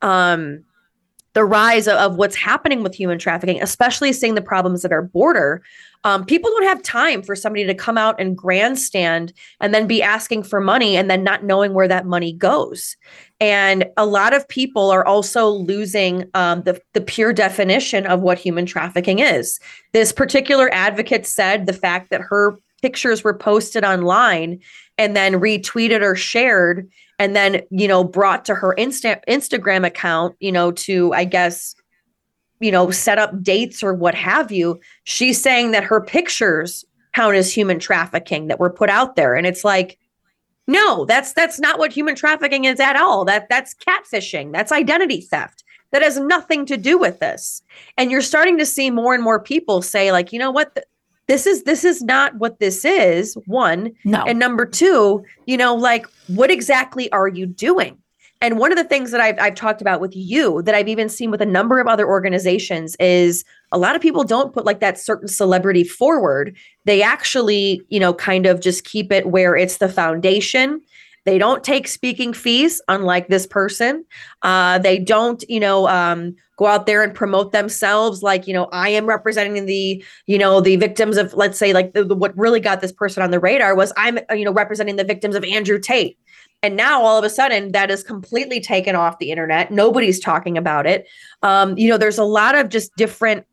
um, the rise of, of what's happening with human trafficking, especially seeing the problems at our border. Um, people don't have time for somebody to come out and grandstand and then be asking for money and then not knowing where that money goes. And a lot of people are also losing um, the, the pure definition of what human trafficking is. This particular advocate said the fact that her pictures were posted online and then retweeted or shared and then, you know, brought to her Insta- Instagram account, you know, to, I guess, you know, set up dates or what have you. She's saying that her pictures count as human trafficking that were put out there. And it's like, no, that's that's not what human trafficking is at all. That that's catfishing. That's identity theft. That has nothing to do with this. And you're starting to see more and more people say, like, you know what? Th- This is this is not what this is, one. No. And number two, you know, like, what exactly are you doing? And one of the things that I've, I've talked about with you that I've even seen with a number of other organizations is a lot of people don't put like that certain celebrity forward. They actually, you know, kind of just keep it where it's the foundation They don't take speaking fees, unlike this person. Uh, they don't, you know, um, go out there and promote themselves like, you know, I am representing the, you know, the victims of, let's say, like the, the, what really got this person on the radar was I'm, you know, representing the victims of Andrew Tate. And now all of a sudden that is completely taken off the internet. Nobody's talking about it. Um, you know, there's a lot of just different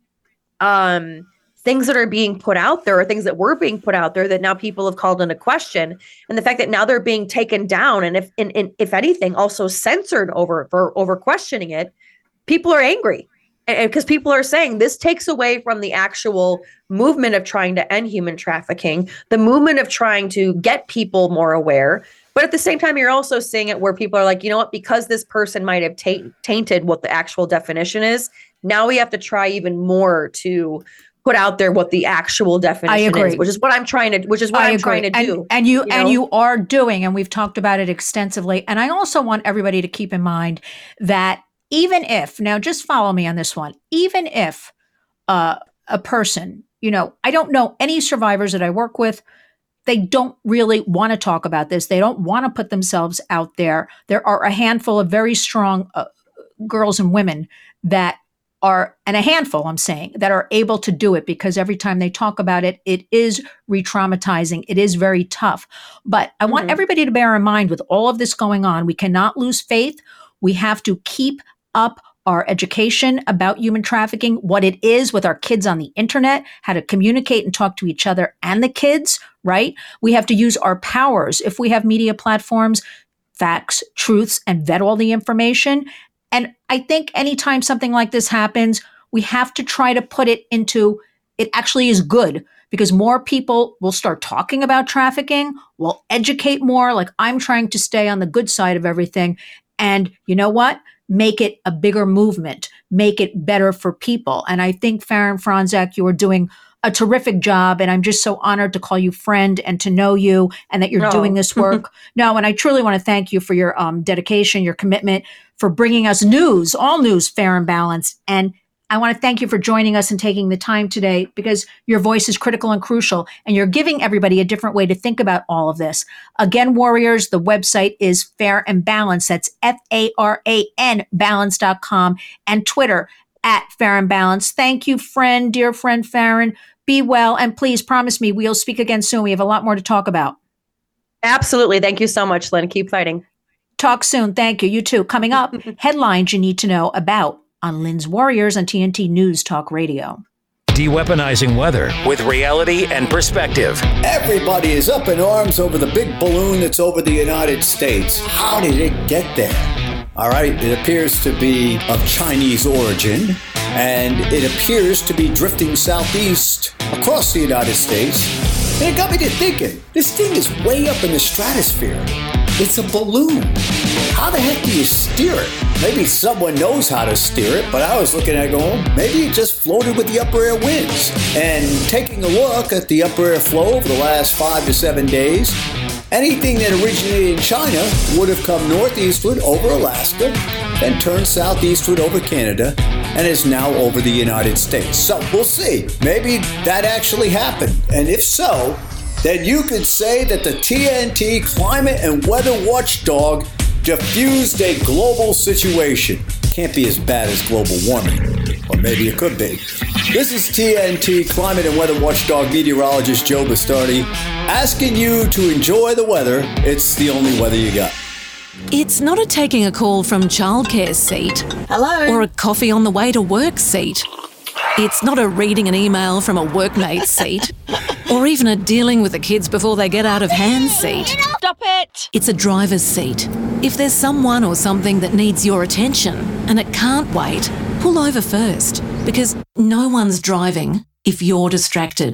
um, things that are being put out there, or things that were being put out there that now people have called into question. And the fact that now they're being taken down, and if, and, and if anything, also censored over for over questioning it, people are angry. And because people are saying this takes away from the actual movement of trying to end human trafficking, the movement of trying to get people more aware. But at the same time, you're also seeing it where people are like, you know what, because this person might have ta- tainted what the actual definition is, now we have to try even more to put out there what the actual definition is, which is what I'm trying to, which is what I I'm agree. trying to and, do. And you, you know? and you are doing, and we've talked about it extensively. And I also want everybody to keep in mind that even if, now just follow me on this one, even if uh, a person, you know, I don't know any survivors that I work with, they don't really want to talk about this. They don't want to put themselves out there. There are a handful of very strong uh, girls and women that are, and a handful, I'm saying, that are able to do it, because every time they talk about it, it is re-traumatizing. It is very tough. But I mm-hmm. want everybody to bear in mind, with all of this going on, we cannot lose faith. We have to keep up our education about human trafficking, what it is, with our kids on the internet, how to communicate and talk to each other and the kids, right? We have to use our powers. If we have media platforms, facts, truths, and vet all the information. And I think anytime something like this happens, we have to try to put it into, it actually is good, because more people will start talking about trafficking, will educate more. Like, I'm trying to stay on the good side of everything. And you know what? Make it a bigger movement, make it better for people. And I think, Farron Franczak, you are doing a terrific job. And I'm just so honored to call you friend and to know you, and that you're no. doing this work. No, and I truly want to thank you for your um, dedication, your commitment, for bringing us news, all news, fair and balanced. And I want to thank you for joining us and taking the time today, because your voice is critical and crucial, and you're giving everybody a different way to think about all of this. Again, Warriors, the website is Fair and Balanced. That's F A R A N balance dot com, and Twitter at Fair and Balanced. Thank you, friend, dear friend Farron. Be well, and please promise me we'll speak again soon. We have a lot more to talk about. Absolutely. Thank you so much, Lynn. Keep fighting. Talk soon. Thank you. You too. Coming up, headlines you need to know about on Lynn's Warriors on T N T News Talk Radio. De-weaponizing weather with reality and perspective. Everybody is up in arms over the big balloon that's over the United States. How did it get there? All right, it appears to be of Chinese origin, and it appears to be drifting southeast across the United States. And it got me to thinking, this thing is way up in the stratosphere. It's a balloon. How the heck do you steer it? Maybe someone knows how to steer it, but I was looking at it going, maybe it just floated with the upper air winds. And taking a look at the upper air flow over the last five to seven days, anything that originated in China would have come northeastward over Alaska, then turned southeastward over Canada, and is now over the United States. So we'll see. Maybe that actually happened. And if so, then you could say that the T N T Climate and Weather Watchdog diffused a global situation. Can't be as bad as global warming, or maybe it could be. This is T N T Climate and Weather Watchdog meteorologist Joe Bastardi asking you to enjoy the weather. It's the only weather you got. It's not a taking a call from childcare seat. Hello. Or a coffee on the way to work seat. It's not a reading an email from a workmate seat. Or even a dealing with the kids before they get out of hand seat. Stop it! It's a driver's seat. If there's someone or something that needs your attention and it can't wait, pull over first, because no one's driving if you're distracted.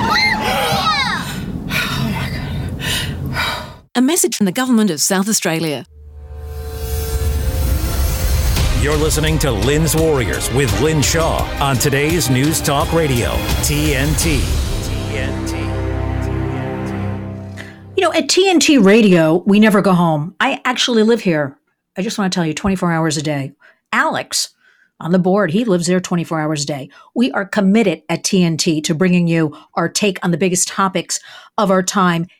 A message from the Government of South Australia. You're listening to Lynn's Warriors with Lynn Shaw on today's News Talk Radio, T N T. T N T. You know, at T N T Radio, we never go home. I actually live here. I just want to tell you, twenty-four hours a day. Alex, on the board, he lives there twenty-four hours a day. We are committed at T N T to bringing you our take on the biggest topics of our time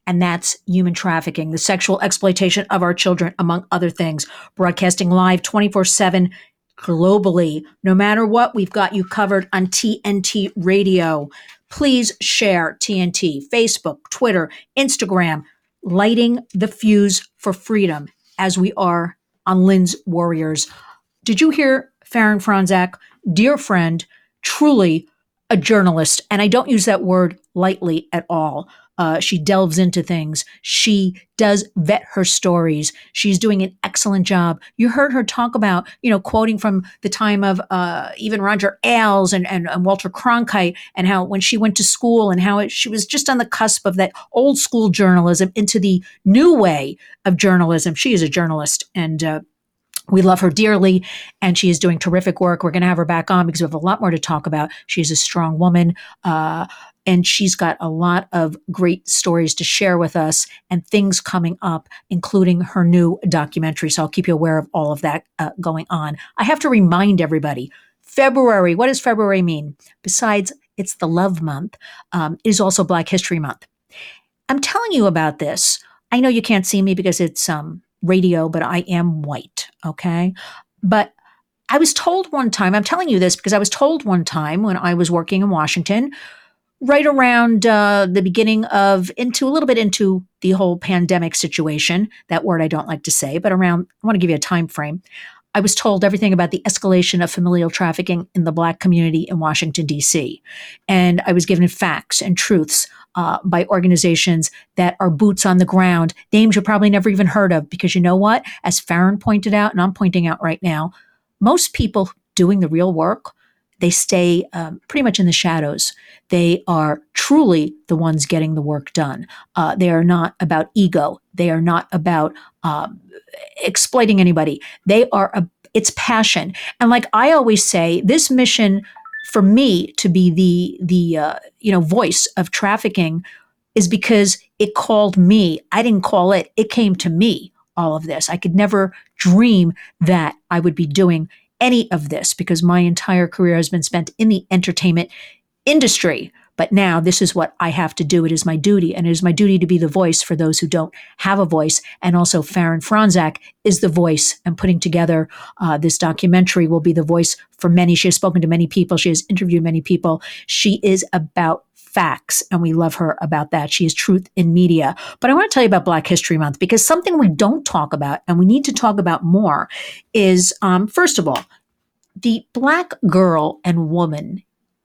and that's human trafficking, the sexual exploitation of our children, among other things. Broadcasting live twenty-four seven globally. No matter what, we've got you covered on T N T Radio. Please share T N T, Facebook, Twitter, Instagram, lighting the fuse for freedom as we are on Lynn's Warriors. Did you hear Farron Franczak, dear friend, truly a journalist? And I don't use that word lightly at all. Uh, she delves into things. She does vet her stories. She's doing an excellent job. You heard her talk about, you know, quoting from the time of uh, even Roger Ailes and, and, and Walter Cronkite, and how when she went to school and how it, she was just on the cusp of that old school journalism into the new way of journalism. She is a journalist, and uh, we love her dearly, and she is doing terrific work. We're going to have her back on because we have a lot more to talk about. She's a strong woman. Uh, And she's got a lot of great stories to share with us and things coming up, including her new documentary. So I'll keep you aware of all of that uh, going on. I have to remind everybody, February, what does February mean? Besides, it's the love month, um, it is also Black History Month. I'm telling you about this. I know you can't see me because it's um, radio, but I am white, okay? But I was told one time, I'm telling you this because I was told one time when I was working in Washington, right around uh, the beginning of, into a little bit into the whole pandemic situation, that word I don't like to say, but around, I want to give you a time frame. I was told everything about the escalation of familial trafficking in the Black community in Washington, D C. And I was given facts and truths uh, by organizations that are boots on the ground, names you probably never even heard of, because you know what? As Farron pointed out, and I'm pointing out right now, most people doing the real work, they stay um, pretty much in the shadows. They are truly the ones getting the work done. Uh, they are not about ego. They are not about um, exploiting anybody. They are, a, it's passion. And like I always say, this mission for me to be the, the uh, you know, voice of trafficking is because it called me. I didn't call it. It came to me, all of this. I could never dream that I would be doing any of this because my entire career has been spent in the entertainment industry. But now this is what I have to do. It is my duty, and it is my duty to be the voice for those who don't have a voice. And also Farron Franczak is the voice, and putting together uh, this documentary will be the voice for many. She has spoken to many people. She has interviewed many people. She is about facts, and we love her about that. She is truth in media. But I want to tell you about Black History Month, because something we don't talk about and we need to talk about more is, um, first of all, the Black girl and woman,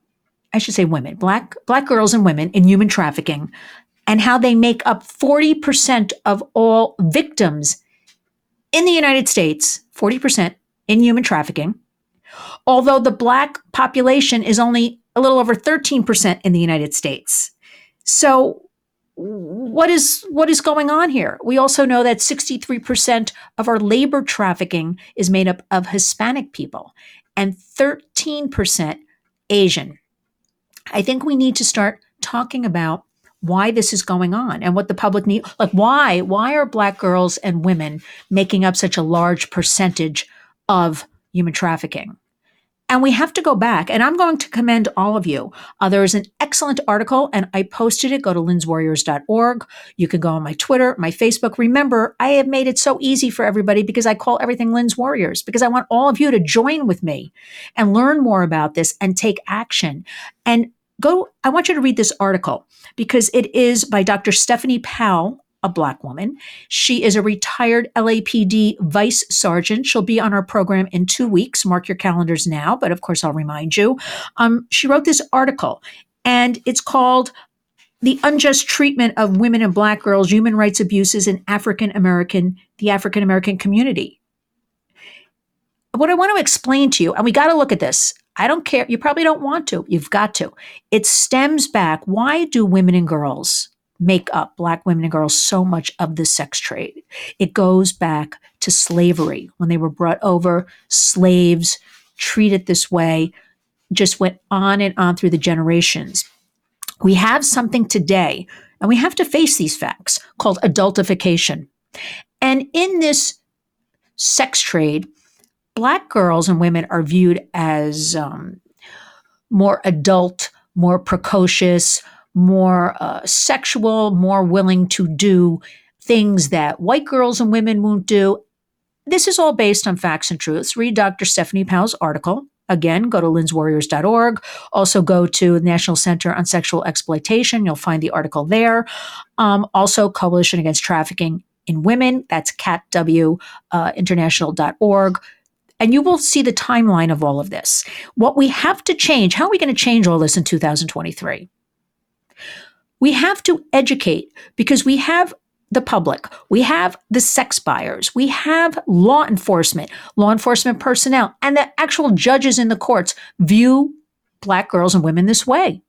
I should say women, Black, Black girls and women in human trafficking, and how they make up forty percent of all victims in the United States, forty percent in human trafficking, although the Black population is only a little over thirteen percent in the United States. So what is what is going on here? We also know that sixty-three percent of our labor trafficking is made up of Hispanic people and thirteen percent Asian. I think we need to start talking about why this is going on and what the public need. Like why, why are Black girls and women making up such a large percentage of human trafficking? And we have to go back, and I'm going to commend all of you. Uh, there is an excellent article, and I posted it. Go to lynns warriors dot org. You can go on my Twitter, my Facebook. Remember, I have made it so easy for everybody because I call everything Lynn's Warriors, because I want all of you to join with me and learn more about this and take action. And go, I want you to read this article because it is by Doctor Stephanie Powell, a Black woman. She is a retired L A P D vice sergeant. She'll be on our program in two weeks. Mark your calendars now, but of course I'll remind you. Um, she wrote this article, and it's called The Unjust Treatment of Women and Black Girls, Human Rights Abuses in African American, the African American Community. What I want to explain to you, and we got to look at this. I don't care. You probably don't want to. You've got to. It stems back. Why do women and girls make up, Black women and girls, so much of the sex trade? It goes back to slavery. When they were brought over, slaves treated this way, just went on and on through the generations. We have something today, and we have to face these facts, called adultification. And in this sex trade, Black girls and women are viewed as um, more adult, more precocious, more uh, sexual, more willing to do things that white girls and women won't do. This is all based on facts and truths. Read Doctor Stephanie Powell's article. Again, go to lins warriors dot org. Also go to the National Center on Sexual Exploitation. You'll find the article there. Um, also, Coalition Against Trafficking in Women. That's cat w international dot org. And you will see the timeline of all of this. What we have to change, how are we going to change all this in two thousand twenty-three? We have to educate because we have the public, we have the sex buyers, we have law enforcement, law enforcement personnel, and the actual judges in the courts view Black girls and women this way.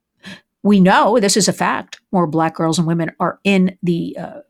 We know this is a fact. More Black girls and women are in the uh,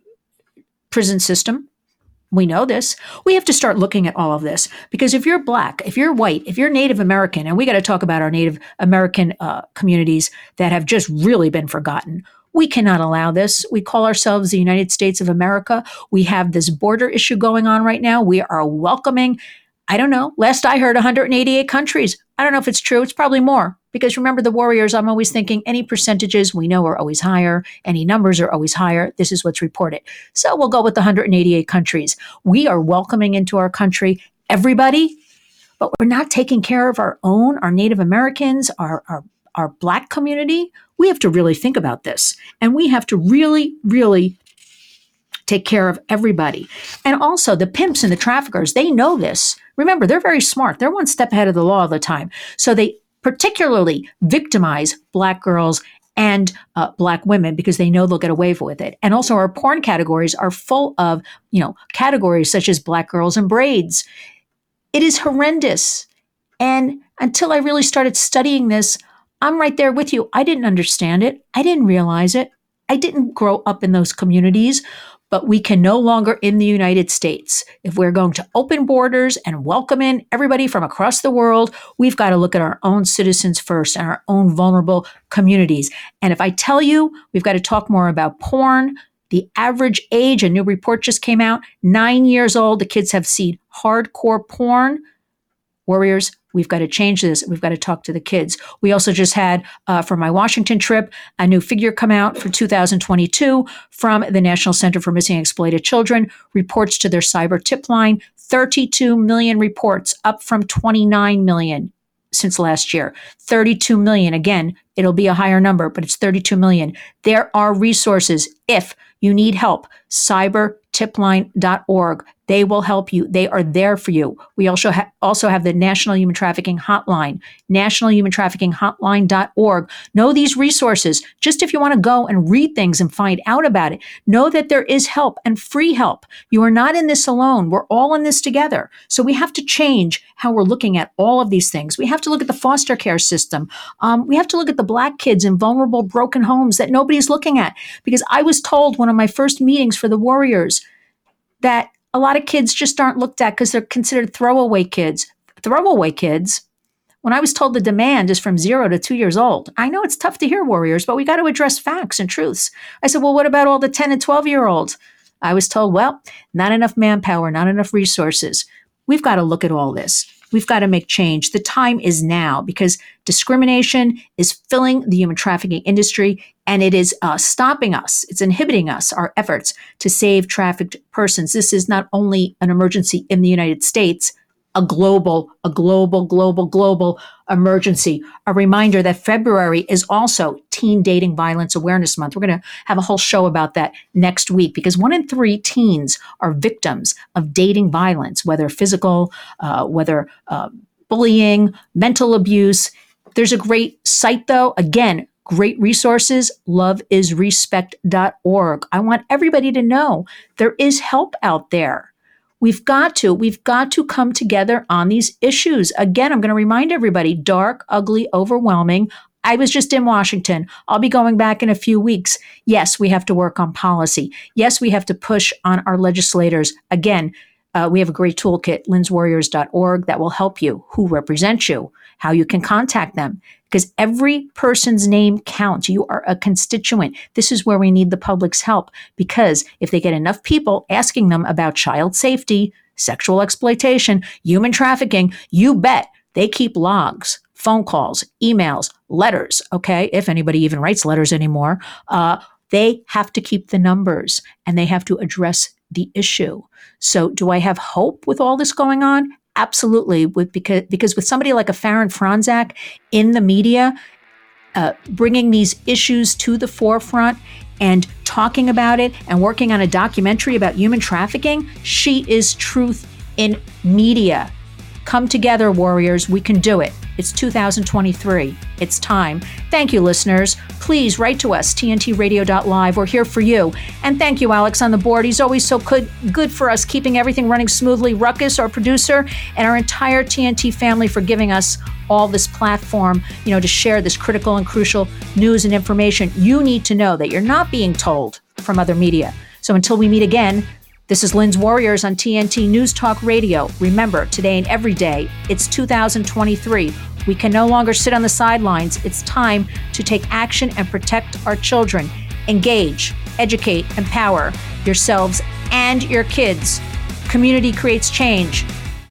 prison system. We know this. We have to start looking at all of this because if you're Black, if you're white, if you're Native American, and we got to talk about our Native American uh, communities that have just really been forgotten. We cannot allow this. We call ourselves the United States of America. We have this border issue going on right now. We are welcoming, I don't know, last I heard one hundred eighty-eight countries. I don't know if it's true. It's probably more. Because remember the Warriors, I'm always thinking any percentages we know are always higher. Any numbers are always higher. This is what's reported. So we'll go with the one hundred eighty-eight countries. We are welcoming into our country everybody, but we're not taking care of our own, our Native Americans, our, our, our Black community. We have to really think about this. And we have to really, really take care of everybody. And also the pimps and the traffickers, they know this. Remember, they're very smart. They're one step ahead of the law all the time. So they particularly victimize Black girls and uh, Black women because they know they'll get away with it. And also our porn categories are full of, you know, categories such as Black girls and braids. It is horrendous. And until I really started studying this, I'm right there with you. I didn't understand it. I didn't realize it. I didn't grow up in those communities, but we can no longer in the United States. If we're going to open borders and welcome in everybody from across the world, we've got to look at our own citizens first and our own vulnerable communities. And if I tell you, we've got to talk more about porn. The average age, a new report just came out, nine years old, the kids have seen hardcore porn. Warriors, we've got to change this. We've got to talk to the kids. We also just had, uh, for my Washington trip, a new figure come out for two thousand twenty-two from the National Center for Missing and Exploited Children, reports to their cyber tip line, thirty-two million reports, up from twenty-nine million since last year. thirty-two million, again, it'll be a higher number, but it's thirty-two million. There are resources if you need help, cyber tip line dot org. They will help you. They are there for you. We also, ha- also have the National Human Trafficking Hotline, national human trafficking hotline dot org. Know these resources. Just if you want to go and read things and find out about it, know that there is help and free help. You are not in this alone. We're all in this together. So we have to change how we're looking at all of these things. We have to look at the foster care system. Um, we have to look at the Black kids in vulnerable, broken homes that nobody's looking at. Because I was told one of my first meetings for the Warriors that a lot of kids just aren't looked at because they're considered throwaway kids. Throwaway kids. When I was told the demand is from zero to two years old, I know it's tough to hear, Warriors, but we got to address facts and truths. I said, well, what about all the ten and twelve year olds? I was told, well, not enough manpower, not enough resources. We've got to look at all this. We've got to make change. The time is now because discrimination is filling the human trafficking industry and it is uh, stopping us. It's inhibiting us, our efforts to save trafficked persons. This is not only an emergency in the United States, a global, a global, global, global emergency. A reminder that February is also Teen Dating Violence Awareness Month. We're going to have a whole show about that next week because one in three teens are victims of dating violence, whether physical, uh, whether uh, bullying, mental abuse. There's a great site, though. Again, great resources, love is respect dot org. I want everybody to know there is help out there. We've got to, we've got to come together on these issues. Again, I'm going to remind everybody, dark, ugly, overwhelming. I was just in Washington. I'll be going back in a few weeks. Yes, we have to work on policy. Yes, we have to push on our legislators. Again, uh, we have a great toolkit, lins warriors dot org, that will help you, who represent you, how you can contact them. Because every person's name counts. You are a constituent. This is where we need the public's help. Because if they get enough people asking them about child safety, sexual exploitation, human trafficking, you bet they keep logs. phone calls, emails, letters, okay, if anybody even writes letters anymore, uh, they have to keep the numbers and they have to address the issue. So do I have hope with all this going on? Absolutely, with because because with somebody like a Farron Franczak in the media, uh, bringing these issues to the forefront and talking about it and working on a documentary about human trafficking, she is truth in media. Come together, warriors. We can do it. It's two thousand twenty-three. It's time. Thank you, listeners. Please write to us, T N T radio dot live. We're here for you. And thank you, Alex, on the board. He's always so good, good for us, keeping everything running smoothly. Ruckus, our producer, and our entire T N T family for giving us all this platform, you know, to share this critical and crucial news and information. You need to know that you're not being told from other media. So until we meet again, this is Lynn's Warriors on T N T News Talk Radio. Remember, today and every day, it's two thousand twenty-three. We can no longer sit on the sidelines. It's time to take action and protect our children. Engage, educate, empower yourselves and your kids. Community creates change.